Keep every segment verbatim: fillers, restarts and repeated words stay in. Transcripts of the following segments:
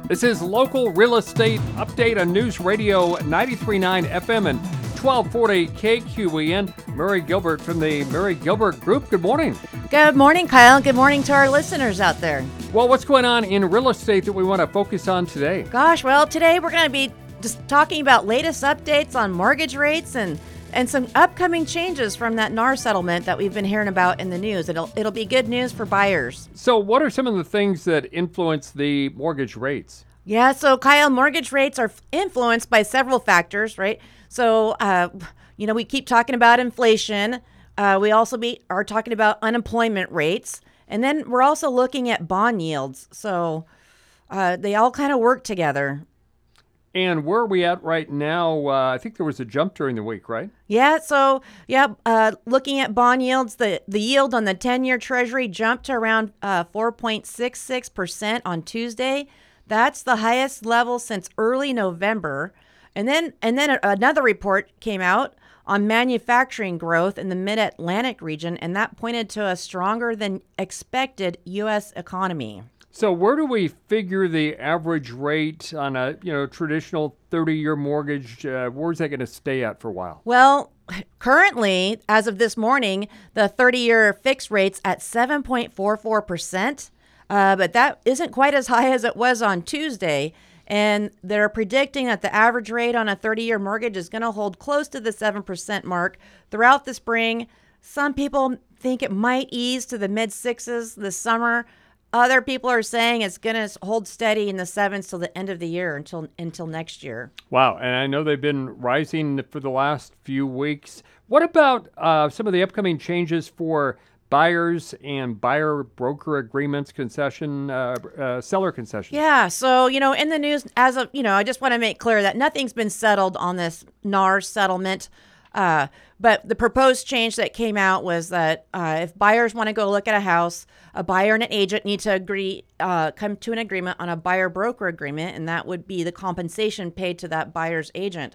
This is Local Real Estate Update on News Radio ninety-three point nine F M and twelve forty K Q E N. Mary Gilbert from the Mary Gilbert Group. Good morning. Good morning, Kyle. Good morning to our listeners out there. Well, what's going on in real estate that we want to focus on today? Gosh, well, today we're going to be just talking about latest updates on mortgage rates and and some upcoming changes from that N A R settlement that we've been hearing about in the news. It'll it'll be good news for buyers. So what are some of the things that influence the mortgage rates? Yeah, so Kyle, mortgage rates are influenced by several factors, right? So, uh, you know, we keep talking about inflation. Uh, we also be are talking about unemployment rates. And then we're also looking at bond yields. So uh, they all kind of work together. And where are we at right now? Uh, I think there was a jump during the week, right? Yeah, so, yeah, uh, looking at bond yields, the, the yield on the ten-year Treasury jumped to around uh, four point six six percent on Tuesday. That's the highest level since early November. And then, and then another report came out on manufacturing growth in the Mid-Atlantic region, and that pointed to a stronger than expected U S economy. So where do we figure the average rate on a you know traditional thirty-year mortgage? Uh, where's that going to stay at for a while? Well, currently, as of this morning, the thirty-year fixed rate's at seven point four four percent, uh, but that isn't quite as high as it was on Tuesday. And they're predicting that the average rate on a thirty-year mortgage is going to hold close to the seven percent mark throughout the spring. Some people think it might ease to the mid-sixes this summer. Other people are saying it's going to hold steady in the sevens till the end of the year, until until next year. Wow, and I know they've been rising for the last few weeks. What about uh, some of the upcoming changes for buyers and buyer broker agreements, concession, uh, uh, seller concessions? Yeah, so, you know, in the news, as of, you know, I just want to make clear that nothing's been settled on this N A R settlement. Uh, but the proposed change that came out was that uh, if buyers want to go look at a house, a buyer and an agent need to agree, uh, come to an agreement on a buyer broker agreement, and that would be the compensation paid to that buyer's agent.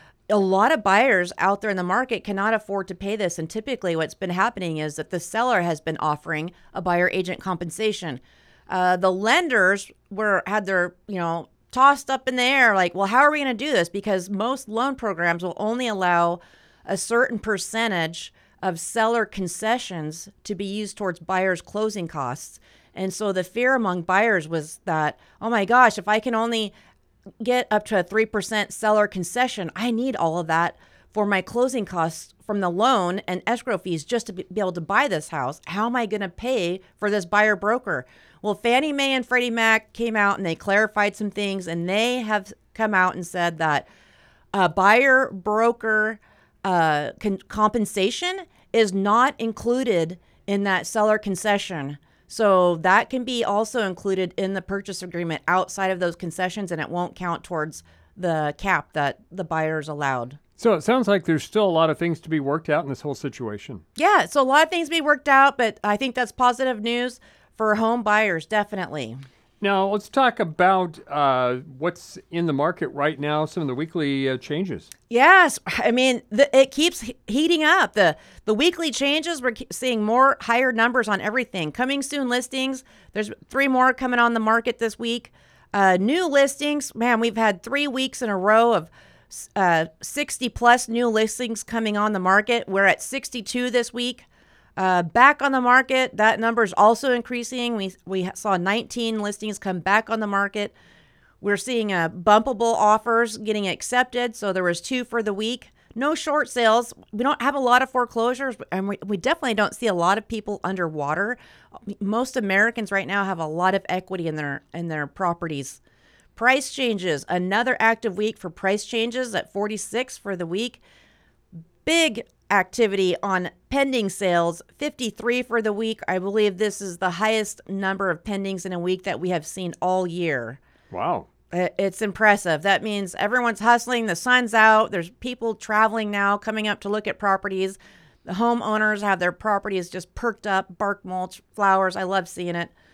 A lot of buyers out there in the market cannot afford to pay this, and typically what's been happening is that the seller has been offering a buyer agent compensation. Uh, the lenders were had their, you know, tossed up in the air, like, well, how are we going to do this? Because most loan programs will only allow a certain percentage of seller concessions to be used towards buyers' closing costs. And so the fear among buyers was that, oh my gosh, if I can only get up to a three percent seller concession, I need all of that for my closing costs from the loan and escrow fees just to be able to buy this house. How am I going to pay for this buyer broker? Well, Fannie Mae and Freddie Mac came out and they clarified some things, and they have come out and said that a buyer broker uh, con- compensation is not included in that seller concession. So that can be also included in the purchase agreement outside of those concessions, and it won't count towards the cap that the buyer's allowed. So it sounds like there's still a lot of things to be worked out in this whole situation. Yeah, so a lot of things to be worked out, but I think that's positive news for home buyers, definitely. Now, let's talk about uh, what's in the market right now, some of the weekly uh, changes. Yes, I mean, the, it keeps he- heating up. The the weekly changes, we're seeing more higher numbers on everything. Coming soon listings, there's three more coming on the market this week. Uh, new listings, man, we've had three weeks in a row of uh, sixty plus new listings coming on the market. We're at sixty-two this week. Uh, back on the market, that number is also increasing. We we saw nineteen listings come back on the market. We're seeing uh, bumpable offers getting accepted. So there was two for the week. No short sales. We don't have a lot of foreclosures, and we, we definitely don't see a lot of people underwater. Most Americans right now have a lot of equity in their in their properties. Price changes. Another active week for price changes at forty-six for the week. Big activity on pending sales, fifty-three for the week. I believe this is the highest number of pendings in a week that we have seen all year. Wow. It's impressive. That means everyone's hustling. The sun's out. There's people traveling now, coming up to look at properties. The homeowners have their properties just perked up, bark mulch, flowers. I love seeing it.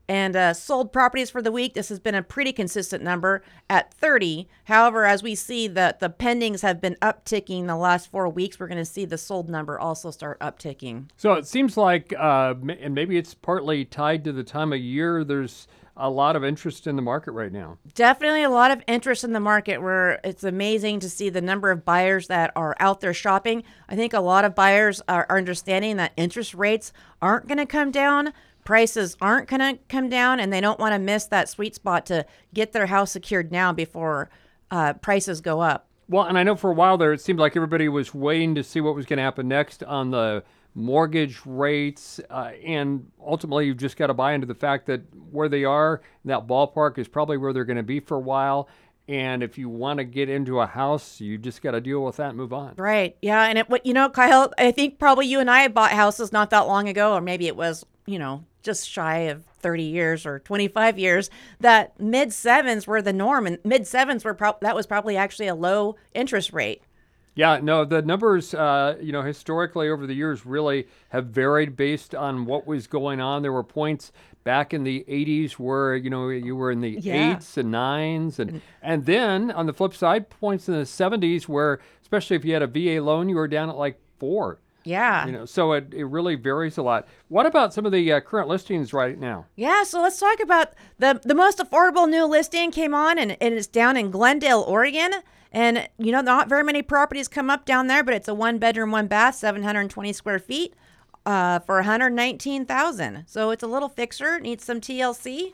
And uh, sold properties for the week, this has been a pretty consistent number at thirty. However, as we see that the pendings have been upticking the last four weeks, we're going to see the sold number also start upticking. So it seems like, uh, ma- and maybe it's partly tied to the time of year, there's a lot of interest in the market right now. Definitely a lot of interest in the market where it's amazing to see the number of buyers that are out there shopping. I think a lot of buyers are understanding that interest rates aren't going to come down. Prices aren't going to come down, and they don't want to miss that sweet spot to get their house secured now before uh, prices go up. Well, and I know for a while there, it seemed like everybody was waiting to see what was going to happen next on the mortgage rates. Uh, and ultimately, you've just got to buy into the fact that where they are, that ballpark is probably where they're going to be for a while. And if you want to get into a house, you just got to deal with that and move on. Right. Yeah. And it, what you know, Kyle, I think probably you and I bought houses not that long ago, or maybe it was, you know, just shy of thirty years or twenty-five years, that mid sevens were the norm, and mid sevens were pro- that was probably actually a low interest rate. Yeah, no, the numbers, uh, you know, historically over the years really have varied based on what was going on. There were points back in the eighties where, you know, you were in the Yeah. eights and nines. And, and then on the flip side, points in the seventies where, especially if you had a V A loan, you were down at like four. Yeah. You know, so it, it really varies a lot. What about some of the uh, current listings right now? Yeah, so let's talk about the the most affordable new listing came on, and, and it's down in Glendale, Oregon. And, you know, not very many properties come up down there, but it's a one bedroom, one bath, seven hundred twenty square feet uh, for one hundred nineteen thousand dollars. So it's a little fixer, needs some T L C.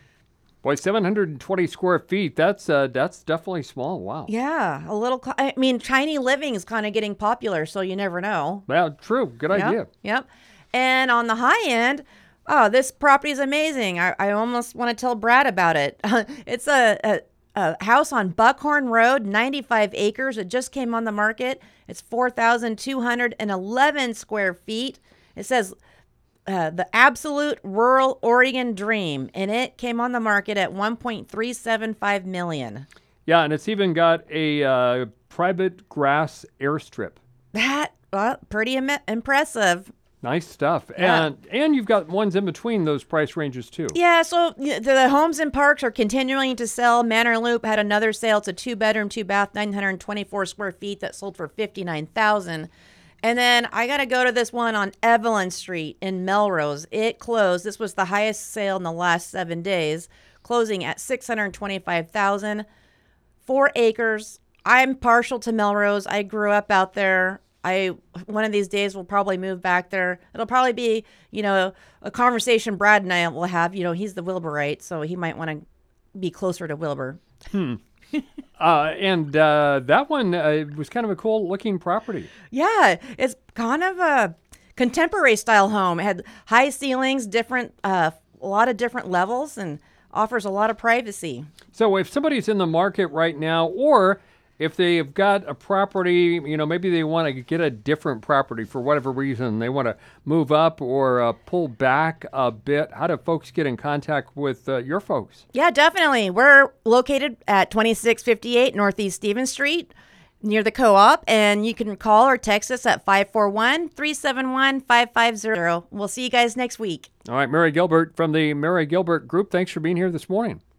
Boy, seven hundred twenty square feet, that's uh, that's definitely small. Wow. Yeah, a little, co- I mean, tiny living is kind of getting popular, so you never know. Well, true. Good Yep, idea. Yep. And on the high end, oh, this property is amazing. I, I almost want to tell Brad about it. It's a, a, a house on Buckhorn Road, ninety-five acres. It just came on the market. It's four thousand two hundred eleven square feet. It says uh, the absolute rural Oregon dream, and it came on the market at one point three seven five million dollars. Yeah, and it's even got a uh, private grass airstrip. That, well, pretty Im- impressive. Nice stuff. Yeah. And and you've got ones in between those price ranges too. Yeah, so y- the, the homes and parks are continuing to sell. Manor Loop had another sale. It's a two bedroom, two bath, nine hundred twenty-four square feet that sold for fifty-nine thousand dollars. And then I got to go to this one on Evelyn Street in Melrose. It closed. This was the highest sale in the last seven days, closing at six hundred twenty-five thousand dollars. Four acres. I'm partial to Melrose. I grew up out there. I one of these days will probably move back there. It'll probably be, you know, a conversation Brad and I will have. You know, he's the Wilburite, so he might want to be closer to Wilbur. Uh, and uh, that one uh, was kind of a cool looking property. Yeah, it's kind of a contemporary style home. It had high ceilings, different, uh, a lot of different levels, and offers a lot of privacy. So if somebody's in the market right now, or if they've got a property, you know, maybe they want to get a different property for whatever reason, they want to move up or uh, pull back a bit, how do folks get in contact with uh, your folks? Yeah, definitely. We're located at twenty-six fifty-eight Northeast Stevens Street near the co-op, and you can call or text us at five four one, three seven one, five five zero. We'll see you guys next week. All right, Mary Gilbert from the Mary Gilbert Group, thanks for being here this morning.